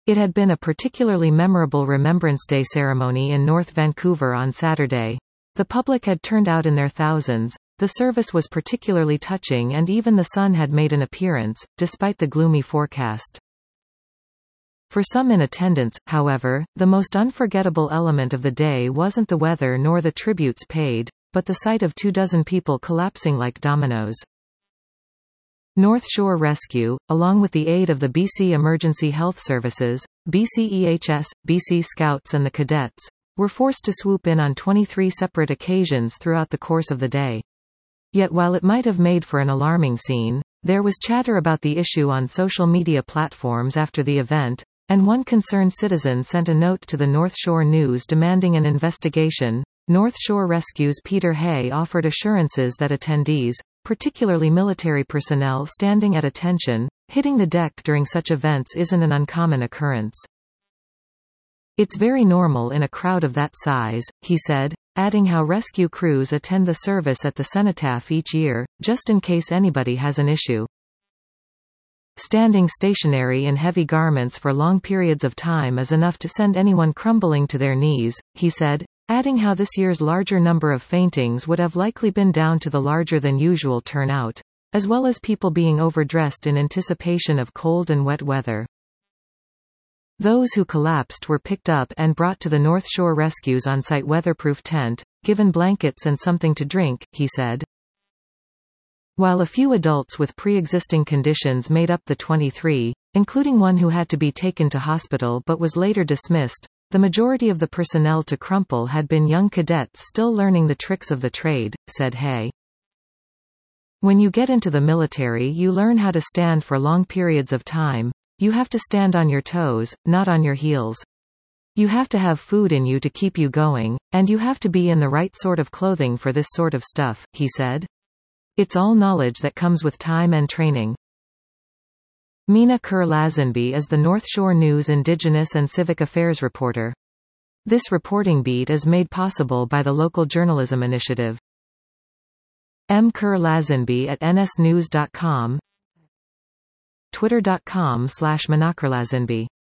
It had been a particularly memorable Remembrance Day ceremony in North Vancouver on Saturday. The public had turned out in their thousands. The service was particularly touching and even the sun had made an appearance, despite the gloomy forecast. For some in attendance, however, the most unforgettable element of the day wasn't the weather nor the tributes paid, but the sight of 24 people collapsing like dominoes. North Shore Rescue, along with the aid of the BC Emergency Health Services, BCEHS, BC Scouts and the Cadets, were forced to swoop in on 23 separate occasions throughout the course of the day. Yet while it might have made for an alarming scene, there was chatter about the issue on social media platforms after the event, and one concerned citizen sent a note to the North Shore News demanding an investigation. North Shore Rescue's Peter Hay offered assurances that attendees, particularly military personnel standing at attention, hitting the deck during such events isn't an uncommon occurrence. It's very normal in a crowd of that size, he said, adding how rescue crews attend the service at the cenotaph each year, just in case anybody has an issue. Standing stationary in heavy garments for long periods of time is enough to send anyone crumbling to their knees, he said, adding how this year's larger number of faintings would have likely been down to the larger than usual turnout, as well as people being overdressed in anticipation of cold and wet weather. Those who collapsed were picked up and brought to the North Shore Rescue's on-site weatherproof tent, given blankets and something to drink, he said. While a few adults with pre-existing conditions made up the 23, including one who had to be taken to hospital but was later dismissed, the majority of the personnel to crumple had been young cadets still learning the tricks of the trade, said Hay. When you get into the military, you learn how to stand for long periods of time. You have to stand on your toes, not on your heels. You have to have food in you to keep you going, and you have to be in the right sort of clothing for this sort of stuff, he said. It's all knowledge that comes with time and training. Mina Kerr-Lazenby is the North Shore News Indigenous and Civic Affairs reporter. This reporting beat is made possible by the Local Journalism Initiative. M. Kerr-Lazenby at nsnews.com, twitter.com/minakerlazenby